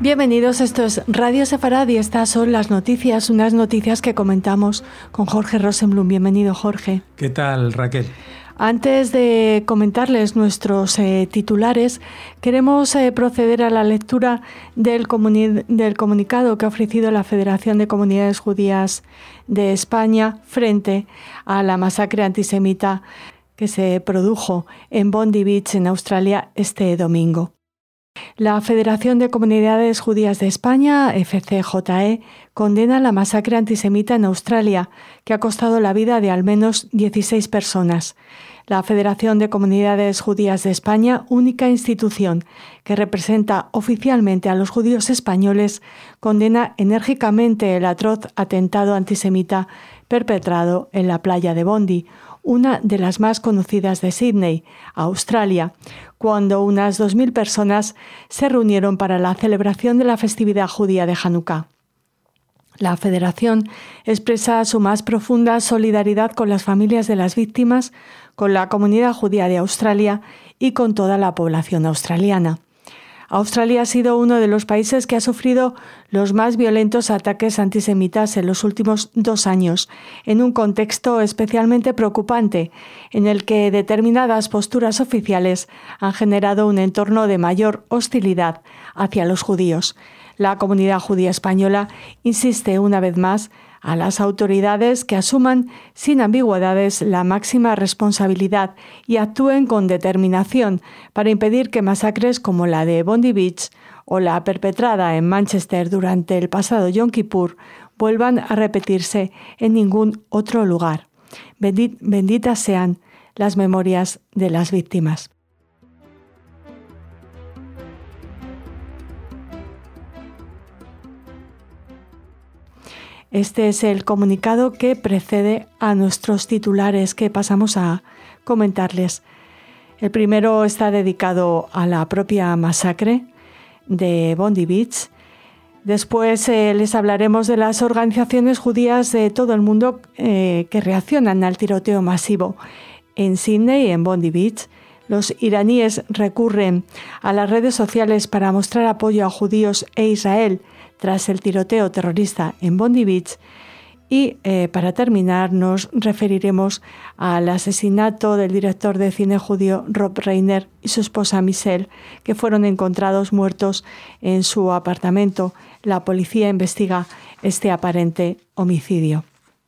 Bienvenidos, esto es Radio Sefarad y estas son las noticias, unas noticias que comentamos con Jorge Rosenblum. Bienvenido, Jorge. ¿Qué tal, Raquel? Antes de comentarles nuestros titulares, queremos proceder a la lectura del comunicado que ha ofrecido la Federación de Comunidades Judías de España frente a la masacre antisemita que se produjo en Bondi Beach, en Australia, este domingo. La Federación de Comunidades Judías de España, FCJE, condena la masacre antisemita en Australia, que ha costado la vida de al menos 16 personas. La Federación de Comunidades Judías de España, única institución que representa oficialmente a los judíos españoles, condena enérgicamente el atroz atentado antisemita perpetrado en la playa de Bondi, una de las más conocidas de Sídney, Australia, cuando unas 2.000 personas se reunieron para la celebración de la festividad judía de Hanukkah. La Federación expresa su más profunda solidaridad con las familias de las víctimas, con la comunidad judía de Australia y con toda la población australiana. Australia ha sido uno de los países que ha sufrido los más violentos ataques antisemitas en los últimos 2 años, en un contexto especialmente preocupante, en el que determinadas posturas oficiales han generado un entorno de mayor hostilidad hacia los judíos. La comunidad judía española insiste una vez más a las autoridades que asuman sin ambigüedades la máxima responsabilidad y actúen con determinación para impedir que masacres como la de Bondi Beach o la perpetrada en Manchester durante el pasado Yom Kippur vuelvan a repetirse en ningún otro lugar. Benditas sean las memorias de las víctimas. Este es el comunicado que precede a nuestros titulares que pasamos a comentarles. El primero está dedicado a la propia masacre de Bondi Beach. Después les hablaremos de las organizaciones judías de todo el mundo que reaccionan al tiroteo masivo en Sídney y en Bondi Beach. Los iraníes recurren a las redes sociales para mostrar apoyo a judíos e Israel tras el tiroteo terrorista en Bondi Beach. Y para terminar nos referiremos al asesinato del director de cine judío Rob Reiner y su esposa Michelle, que fueron encontrados muertos en su apartamento. La policía investiga este aparente homicidio.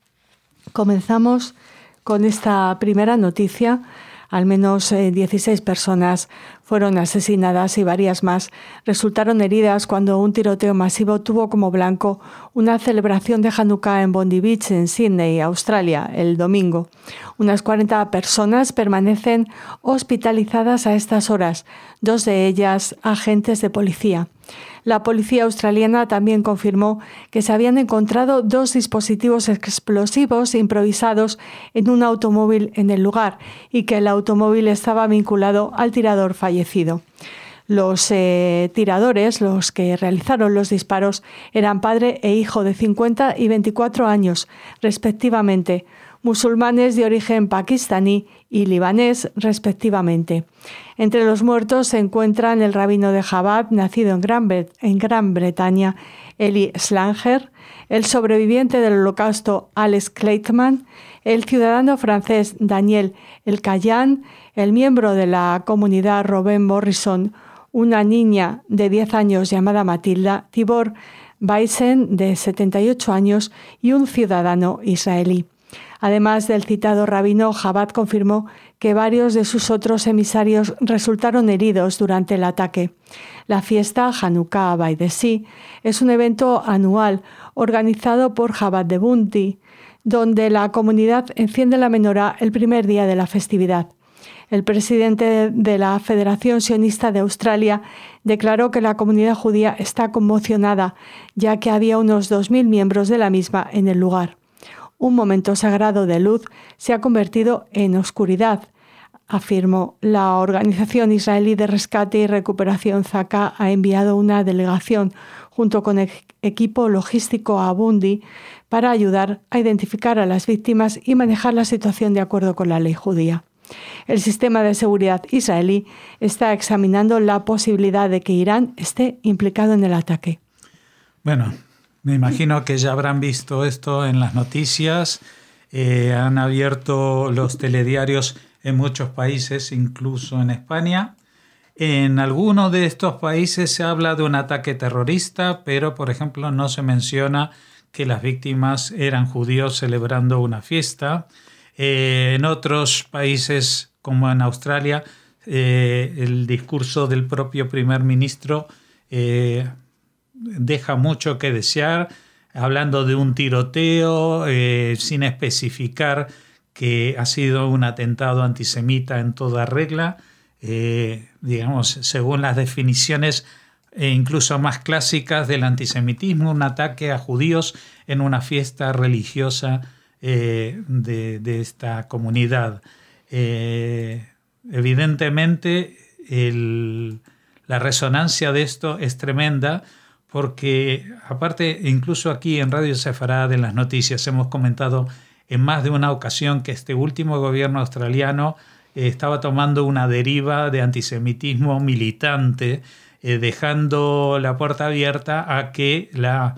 Comenzamos con esta primera noticia. Al menos 16 personas fueron asesinadas y varias más resultaron heridas cuando un tiroteo masivo tuvo como blanco una celebración de Hanukkah en Bondi Beach, en Sídney, Australia, el domingo. Unas 40 personas permanecen hospitalizadas a estas horas, 2 de ellas agentes de policía. La policía australiana también confirmó que se habían encontrado 2 dispositivos explosivos improvisados en un automóvil en el lugar y que el automóvil estaba vinculado al tirador fallecido. Los tiradores, los que realizaron los disparos, eran padre e hijo de 50 y 24 años, respectivamente, musulmanes de origen pakistaní y libanés, respectivamente. Entre los muertos se encuentran el rabino de Chabad, nacido en Gran Bretaña, Eli Slanger, el sobreviviente del Holocausto, Alex Kleitman, el ciudadano francés Daniel Elkayan, el miembro de la comunidad Robin Morrison, una niña de 10 años llamada Matilda, Tibor Baisen, de 78 años, y un ciudadano israelí. Además del citado rabino, Chabad confirmó que varios de sus otros emisarios resultaron heridos durante el ataque. La fiesta Hanukkah by the Sea es un evento anual organizado por Chabad de Bondi, donde la comunidad enciende la menorá el primer día de la festividad. El presidente de la Federación Sionista de Australia declaró que la comunidad judía está conmocionada, ya que había unos 2.000 miembros de la misma en el lugar. Un momento sagrado de luz se ha convertido en oscuridad, afirmó. La Organización Israelí de Rescate y Recuperación Zaka ha enviado una delegación junto con equipo logístico a Bondi para ayudar a identificar a las víctimas y manejar la situación de acuerdo con la ley judía. El sistema de seguridad israelí está examinando la posibilidad de que Irán esté implicado en el ataque. Bueno, me imagino que ya habrán visto esto en las noticias. Han abierto los telediarios en muchos países, incluso en España. En algunos de estos países se habla de un ataque terrorista, pero, por ejemplo, no se menciona que las víctimas eran judíos celebrando una fiesta. En otros países, como en Australia, el discurso del propio primer ministro deja mucho que desear, hablando de un tiroteo, sin especificar que ha sido un atentado antisemita en toda regla. Digamos, según las definiciones incluso más clásicas del antisemitismo, un ataque a judíos en una fiesta religiosa de esta comunidad. Evidentemente, la resonancia de esto es tremenda porque, aparte, incluso aquí en Radio Sefarad, en las noticias, hemos comentado en más de una ocasión que este último gobierno australiano estaba tomando una deriva de antisemitismo militante, dejando la puerta abierta a que la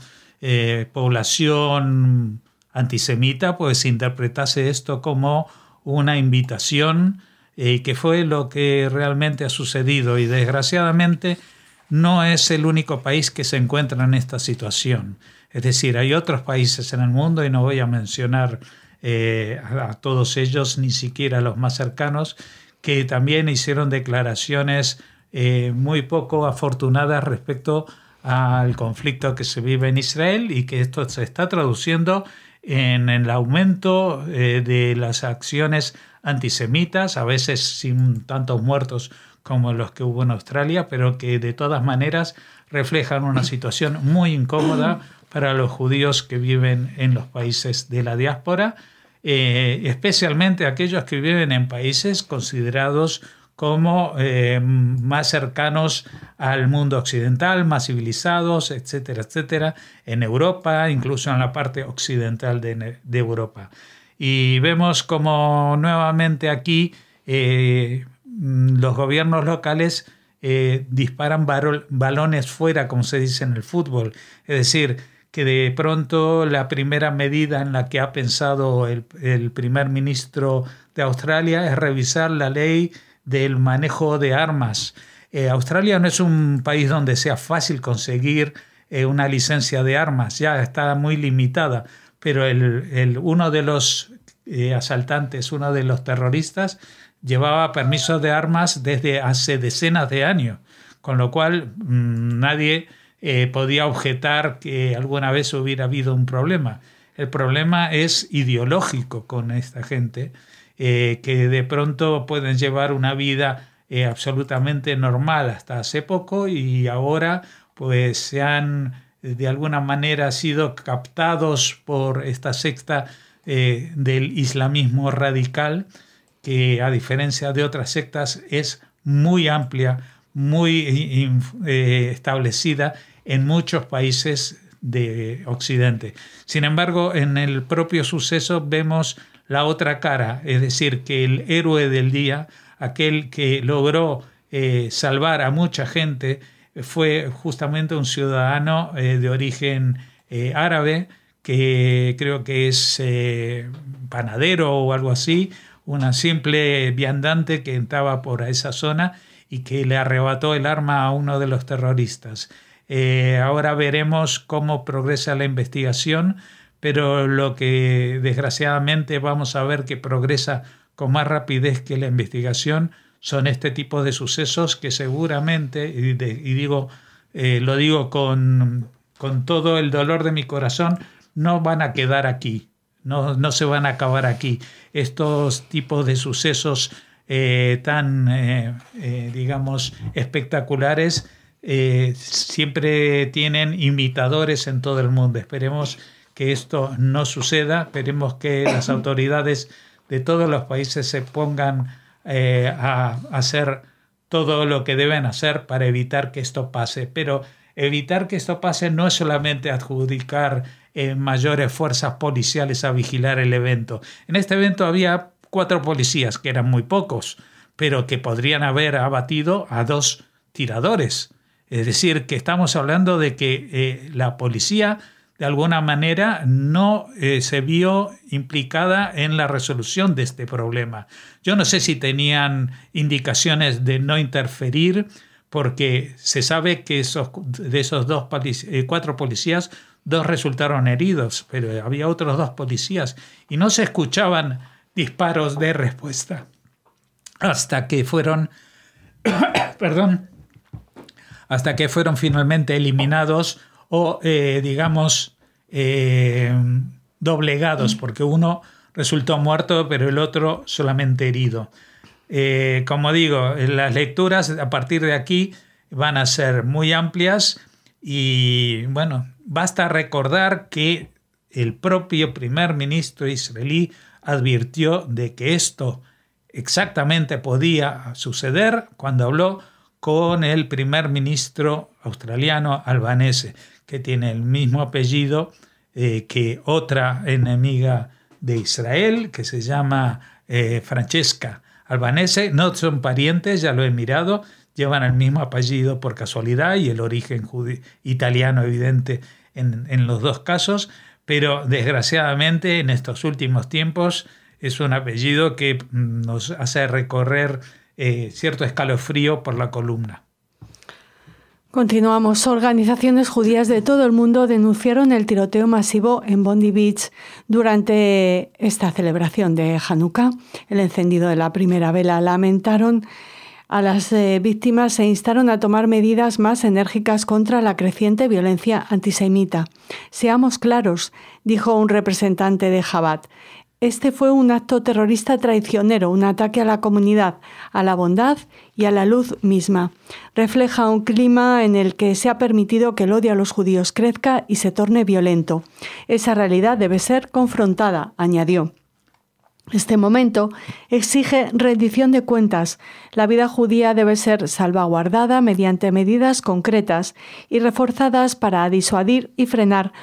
población antisemita pues interpretase esto como una invitación, que fue lo que realmente ha sucedido, y desgraciadamente no es el único país que se encuentra en esta situación. Es decir, hay otros países en el mundo, y no voy a mencionar a todos ellos, ni siquiera los más cercanos, que también hicieron declaraciones muy poco afortunadas respecto al conflicto que se vive en Israel, y que esto se está traduciendo en el aumento de las acciones antisemitas, a veces sin tantos muertos como los que hubo en Australia, pero que de todas maneras reflejan una situación muy incómoda para los judíos que viven en los países de la diáspora, especialmente aquellos que viven en países considerados como más cercanos al mundo occidental, más civilizados, etcétera, etcétera, en Europa, incluso en la parte occidental de Europa. Y vemos como nuevamente aquí los gobiernos locales disparan balones fuera, como se dice en el fútbol. Es decir, que de pronto la primera medida en la que ha pensado el primer ministro de Australia es revisar la ley del manejo de armas. Australia no es un país donde sea fácil conseguir una licencia de armas, ya está muy limitada, pero uno de los asaltantes, uno de los terroristas, llevaba permisos de armas desde hace decenas de años, con lo cual nadie podía objetar que alguna vez hubiera habido un problema. El problema es ideológico con esta gente, que de pronto pueden llevar una vida absolutamente normal hasta hace poco, y ahora pues se han de alguna manera sido captados por esta secta del islamismo radical, que a diferencia de otras sectas es muy amplia, muy establecida en muchos países de Occidente. Sin embargo, en el propio suceso vemos la otra cara, es decir, que el héroe del día, aquel que logró salvar a mucha gente, fue justamente un ciudadano de origen árabe, que creo que es panadero o algo así, una simple viandante que entraba por esa zona y que le arrebató el arma a uno de los terroristas. Ahora veremos cómo progresa la investigación, pero lo que desgraciadamente vamos a ver que progresa con más rapidez que la investigación son este tipo de sucesos que seguramente, lo digo con todo el dolor de mi corazón, no van a quedar aquí, no se van a acabar aquí. Estos tipos de sucesos tan espectaculares siempre tienen imitadores en todo el mundo. Esperemos que esto no suceda, esperemos que las autoridades de todos los países se pongan a hacer todo lo que deben hacer para evitar que esto pase. Pero evitar que esto pase no es solamente adjudicar mayores fuerzas policiales a vigilar el evento. En este evento había 4 policías, que eran muy pocos, pero que podrían haber abatido a 2 tiradores. Es decir, que estamos hablando de que la policía de alguna manera no se vio implicada en la resolución de este problema. Yo no sé si tenían indicaciones de no interferir, porque se sabe que de esos 4 policías, 2 resultaron heridos, pero había otros 2 policías y no se escuchaban disparos de respuesta hasta que fueron finalmente eliminados o, doblegados, porque uno resultó muerto, pero el otro solamente herido. Como digo, las lecturas a partir de aquí van a ser muy amplias y, bueno, basta recordar que el propio primer ministro israelí advirtió de que esto exactamente podía suceder cuando habló con el primer ministro australiano Albanese, que tiene el mismo apellido que otra enemiga de Israel, que se llama Francesca Albanese. No son parientes, ya lo he mirado, llevan el mismo apellido por casualidad y el origen italiano evidente en los 2 casos, pero desgraciadamente en estos últimos tiempos es un apellido que nos hace recorrer cierto escalofrío por la columna. Continuamos. Organizaciones judías de todo el mundo denunciaron el tiroteo masivo en Bondi Beach durante esta celebración de Hanukkah, el encendido de la primera vela. Lamentaron a las víctimas e instaron a tomar medidas más enérgicas contra la creciente violencia antisemita. Seamos claros, dijo un representante de Chabad. Este fue un acto terrorista traicionero, un ataque a la comunidad, a la bondad y a la luz misma. Refleja un clima en el que se ha permitido que el odio a los judíos crezca y se torne violento. Esa realidad debe ser confrontada, añadió. Este momento exige rendición de cuentas. La vida judía debe ser salvaguardada mediante medidas concretas y reforzadas para disuadir y frenar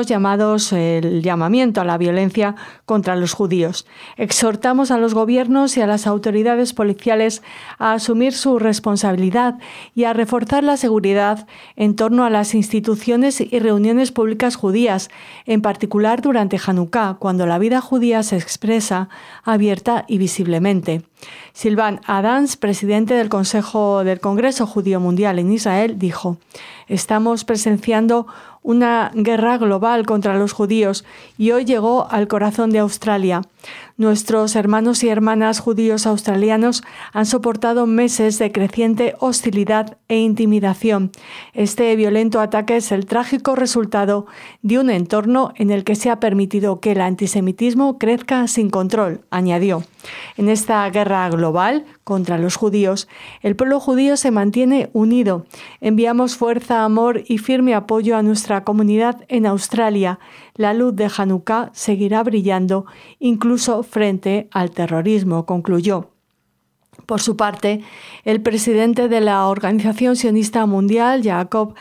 el llamamiento a la violencia contra los judíos. Exhortamos a los gobiernos y a las autoridades policiales a asumir su responsabilidad y a reforzar la seguridad en torno a las instituciones y reuniones públicas judías, en particular durante Hanukkah, cuando la vida judía se expresa abierta y visiblemente. Silvan Adams, presidente del Congreso Judío Mundial en Israel, dijo: «Estamos presenciando una guerra global contra los judíos y hoy llegó al corazón de Australia. Nuestros hermanos y hermanas judíos australianos han soportado meses de creciente hostilidad e intimidación. Este violento ataque es el trágico resultado de un entorno en el que se ha permitido que el antisemitismo crezca sin control», añadió. En esta guerra global contra los judíos, el pueblo judío se mantiene unido. Enviamos fuerza, amor y firme apoyo a nuestra comunidad en Australia. La luz de Hanukkah seguirá brillando, incluso frente al terrorismo, concluyó. Por su parte, el presidente de la Organización Sionista Mundial, Jacob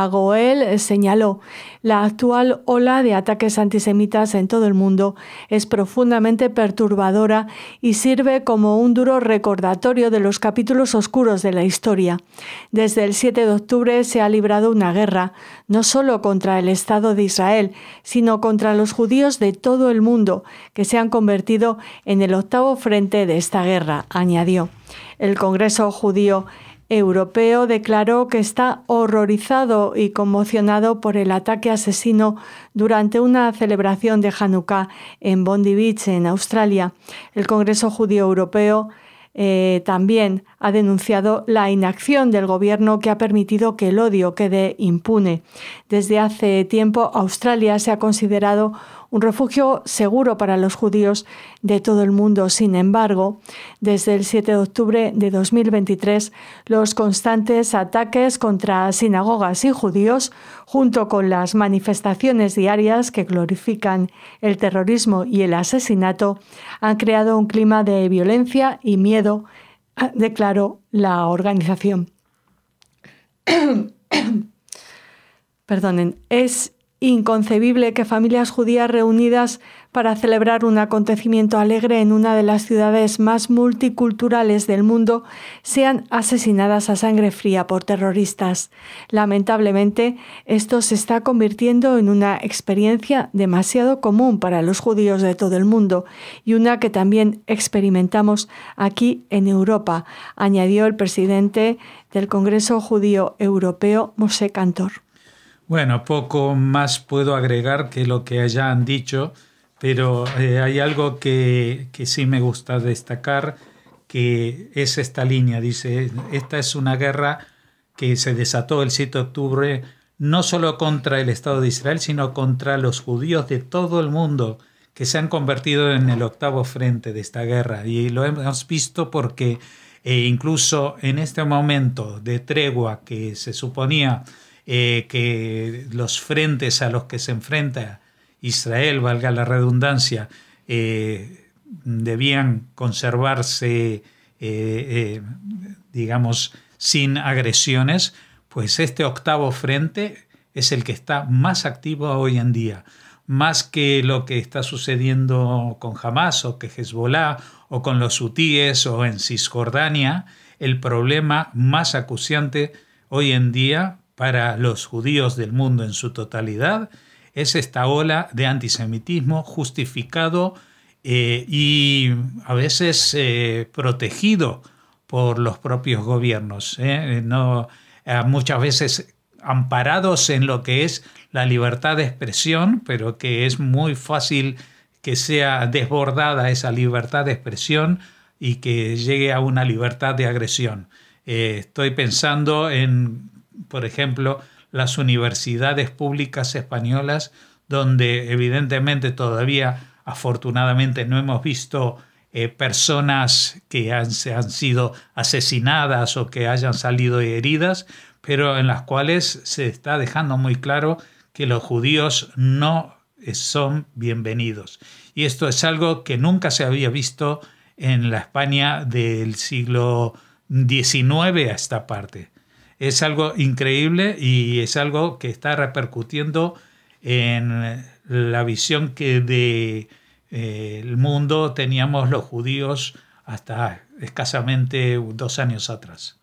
Agoel, señaló: «La actual ola de ataques antisemitas en todo el mundo es profundamente perturbadora y sirve como un duro recordatorio de los capítulos oscuros de la historia. Desde el 7 de octubre se ha librado una guerra, no solo contra el Estado de Israel, sino contra los judíos de todo el mundo, que se han convertido en el octavo frente de esta guerra», añadió. El Congreso Judío Europeo declaró que está horrorizado y conmocionado por el ataque asesino durante una celebración de Hanukkah en Bondi Beach, en Australia. El Congreso Judío Europeo también ha denunciado la inacción del gobierno que ha permitido que el odio quede impune. Desde hace tiempo, Australia se ha considerado un refugio seguro para los judíos de todo el mundo. Sin embargo, desde el 7 de octubre de 2023, los constantes ataques contra sinagogas y judíos, junto con las manifestaciones diarias que glorifican el terrorismo y el asesinato, han creado un clima de violencia y miedo, declaró la organización. Perdonen, es inconcebible que familias judías reunidas para celebrar un acontecimiento alegre en una de las ciudades más multiculturales del mundo sean asesinadas a sangre fría por terroristas. Lamentablemente, esto se está convirtiendo en una experiencia demasiado común para los judíos de todo el mundo y una que también experimentamos aquí en Europa, añadió el presidente del Congreso Judío Europeo, Moshe Kantor. Bueno, poco más puedo agregar que lo que ya han dicho, pero hay algo que sí me gusta destacar, que es esta línea. Dice, esta es una guerra que se desató el 7 de octubre no solo contra el Estado de Israel, sino contra los judíos de todo el mundo, que se han convertido en el octavo frente de esta guerra. Y lo hemos visto porque incluso en este momento de tregua que se suponía que los frentes a los que se enfrenta Israel, valga la redundancia, debían conservarse, digamos, sin agresiones, pues este octavo frente es el que está más activo hoy en día, más que lo que está sucediendo con Hamas o que Hezbollah o con los hutíes o en Cisjordania. El problema más acuciante hoy en día para los judíos del mundo en su totalidad es esta ola de antisemitismo justificado y a veces protegido por los propios gobiernos, muchas veces amparados en lo que es la libertad de expresión, pero que es muy fácil que sea desbordada esa libertad de expresión y que llegue a una libertad de agresión. Estoy pensando en, por ejemplo, las universidades públicas españolas, donde evidentemente todavía, afortunadamente, no hemos visto personas que han sido asesinadas o que hayan salido heridas, pero en las cuales se está dejando muy claro que los judíos no son bienvenidos. Y esto es algo que nunca se había visto en la España del siglo XIX a esta parte. Es algo increíble y es algo que está repercutiendo en la visión que del mundo teníamos los judíos hasta escasamente 2 años atrás.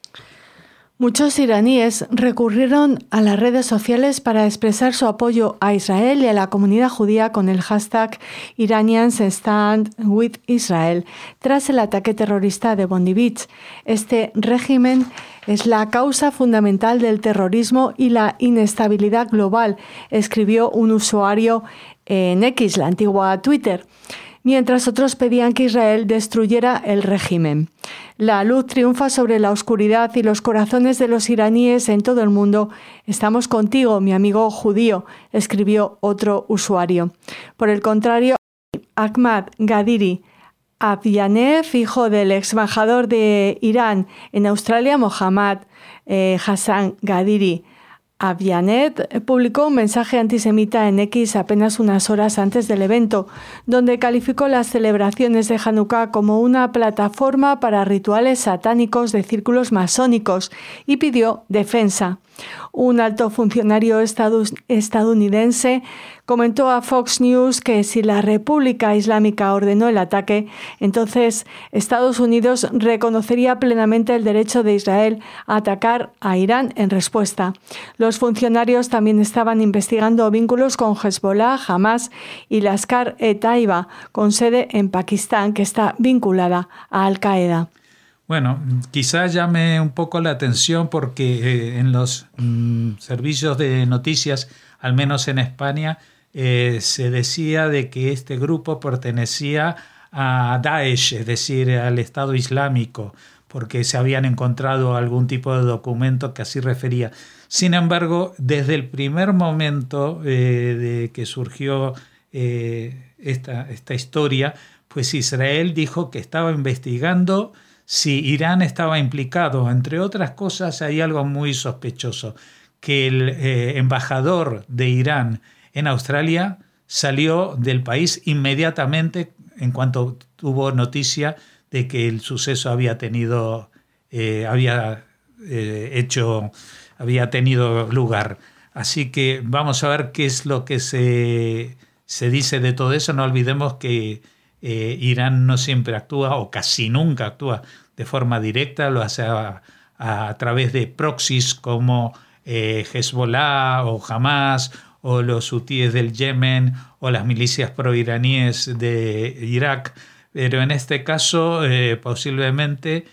Muchos iraníes recurrieron a las redes sociales para expresar su apoyo a Israel y a la comunidad judía con el hashtag Iranians Stand with Israel tras el ataque terrorista de Bondi Beach. Este régimen es la causa fundamental del terrorismo y la inestabilidad global, escribió un usuario en X, la antigua Twitter, mientras otros pedían que Israel destruyera el régimen. La luz triunfa sobre la oscuridad y los corazones de los iraníes en todo el mundo. Estamos contigo, mi amigo judío, escribió otro usuario. Por el contrario, Ahmad Gadiri Abyanev, hijo del ex embajador de Irán en Australia, Mohammad Hassan Gadiri Abyanev, publicó un mensaje antisemita en X apenas unas horas antes del evento, donde calificó las celebraciones de Hanukkah como una plataforma para rituales satánicos de círculos masónicos y pidió defensa. Un alto funcionario estadounidense comentó a Fox News que si la República Islámica ordenó el ataque, entonces Estados Unidos reconocería plenamente el derecho de Israel a atacar a Irán en respuesta. Los funcionarios también estaban investigando vínculos con Hezbollah, Hamas y Lashkar-e-Taiba, con sede en Pakistán, que está vinculada a Al-Qaeda. Bueno, quizá llame un poco la atención porque en los servicios de noticias, al menos en España, se decía de que este grupo pertenecía a Daesh, es decir, al Estado Islámico, porque se habían encontrado algún tipo de documento que así refería. Sin embargo, desde el primer momento de que surgió esta historia, pues Israel dijo que estaba investigando si Irán estaba implicado. Entre otras cosas, hay algo muy sospechoso, que el embajador de Irán en Australia salió del país inmediatamente en cuanto tuvo noticia de que el suceso había tenido lugar. Así que vamos a ver qué es lo que se dice de todo eso. No olvidemos que Irán no siempre actúa, o casi nunca actúa de forma directa, lo hace a través de proxies como Hezbollah o Hamas, o los hutíes del Yemen, o las milicias proiraníes de Irak. Pero en este caso posiblemente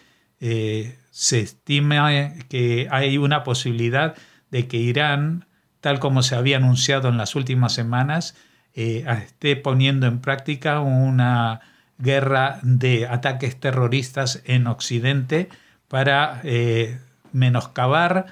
se estima que hay una posibilidad de que Irán, tal como se había anunciado en las últimas semanas, esté poniendo en práctica una guerra de ataques terroristas en Occidente para menoscabar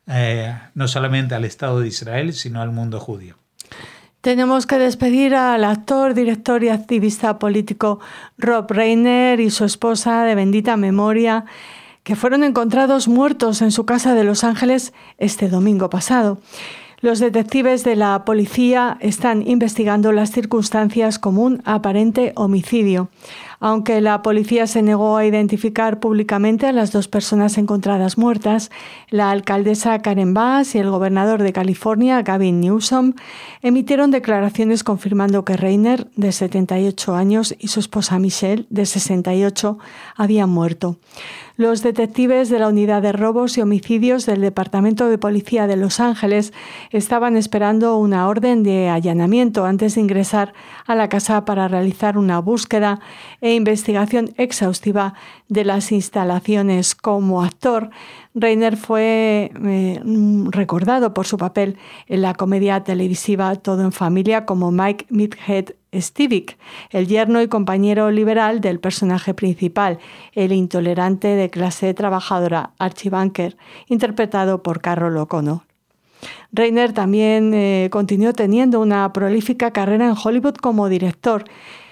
no solamente al Estado de Israel, sino al mundo judío. Tenemos que despedir al actor, director y activista político Rob Reiner y su esposa de bendita memoria, que fueron encontrados muertos en su casa de Los Ángeles este domingo pasado. Los detectives de la policía están investigando las circunstancias como un aparente homicidio. Aunque la policía se negó a identificar públicamente a las dos personas encontradas muertas, la alcaldesa Karen Bass y el gobernador de California, Gavin Newsom, emitieron declaraciones confirmando que Reiner, de 78 años, y su esposa Michelle, de 68, habían muerto. Los detectives de la Unidad de Robos y Homicidios del Departamento de Policía de Los Ángeles estaban esperando una orden de allanamiento antes de ingresar a la casa para realizar una búsqueda e investigación exhaustiva de las instalaciones. Como actor, Reiner fue recordado por su papel en la comedia televisiva Todo en Familia como Mike Midhead Stivic, el yerno y compañero liberal del personaje principal, el intolerante de clase trabajadora Archie Bunker, interpretado por Carroll O'Connor. Reiner también continuó teniendo una prolífica carrera en Hollywood como director,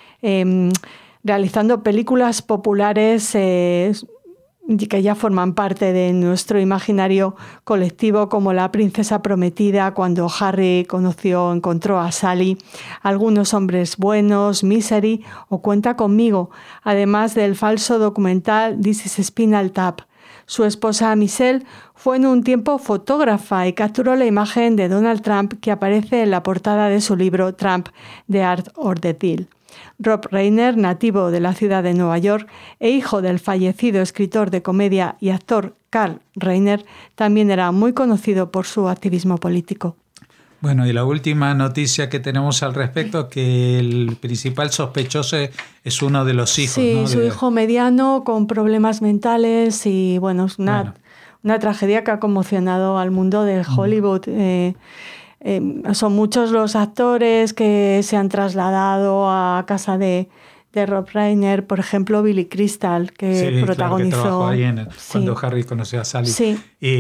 realizando películas populares que ya forman parte de nuestro imaginario colectivo, como La princesa prometida, Cuando Harry encontró a Sally, Algunos hombres buenos, Misery o Cuenta conmigo, además del falso documental This is Spinal Tap. Su esposa Michelle fue en un tiempo fotógrafa y capturó la imagen de Donald Trump que aparece en la portada de su libro Trump, The Art or the Deal. Rob Reiner, nativo de la ciudad de Nueva York e hijo del fallecido escritor de comedia y actor Carl Reiner, también era muy conocido por su activismo político. Bueno, y la última noticia que tenemos al respecto, que el principal sospechoso es uno de los hijos. Sí, ¿no? Su hijo mediano con problemas mentales y bueno, es una tragedia que ha conmocionado al mundo de Hollywood. Son muchos los actores que se han trasladado a casa de Rob Reiner, por ejemplo Billy Crystal, que protagonizó. Claro, que trabajó ahí cuando Harry conoció a Sally. Sí.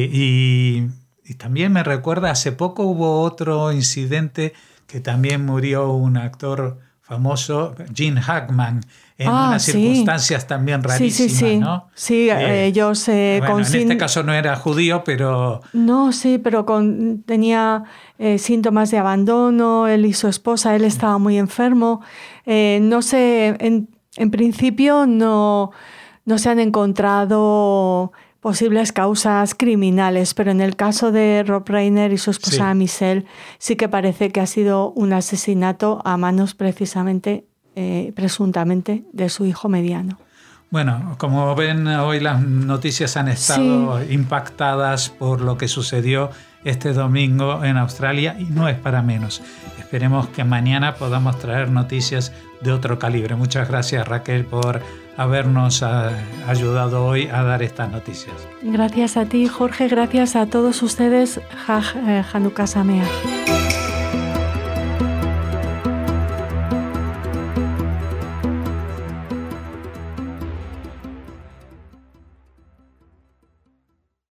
Y también me recuerda, hace poco hubo otro incidente que también murió un actor famoso, Gene Hackman, en unas circunstancias también rarísimas, ¿no? Sí, ellos... en este caso no era judío, pero... No, sí, pero tenía síntomas de abandono, él y su esposa, él estaba muy enfermo. No sé, en principio no se han encontrado posibles causas criminales, pero en el caso de Rob Reiner y su esposa Michelle sí que parece que ha sido un asesinato a manos precisamente, presuntamente, de su hijo mediano. Bueno, como ven, hoy las noticias han estado impactadas por lo que sucedió este domingo en Australia y no es para menos. Esperemos que mañana podamos traer noticias de otro calibre. Muchas gracias, Raquel, por habernos ayudado hoy a dar estas noticias. Gracias a ti, Jorge. Gracias a todos ustedes. Hanukkah Sameach.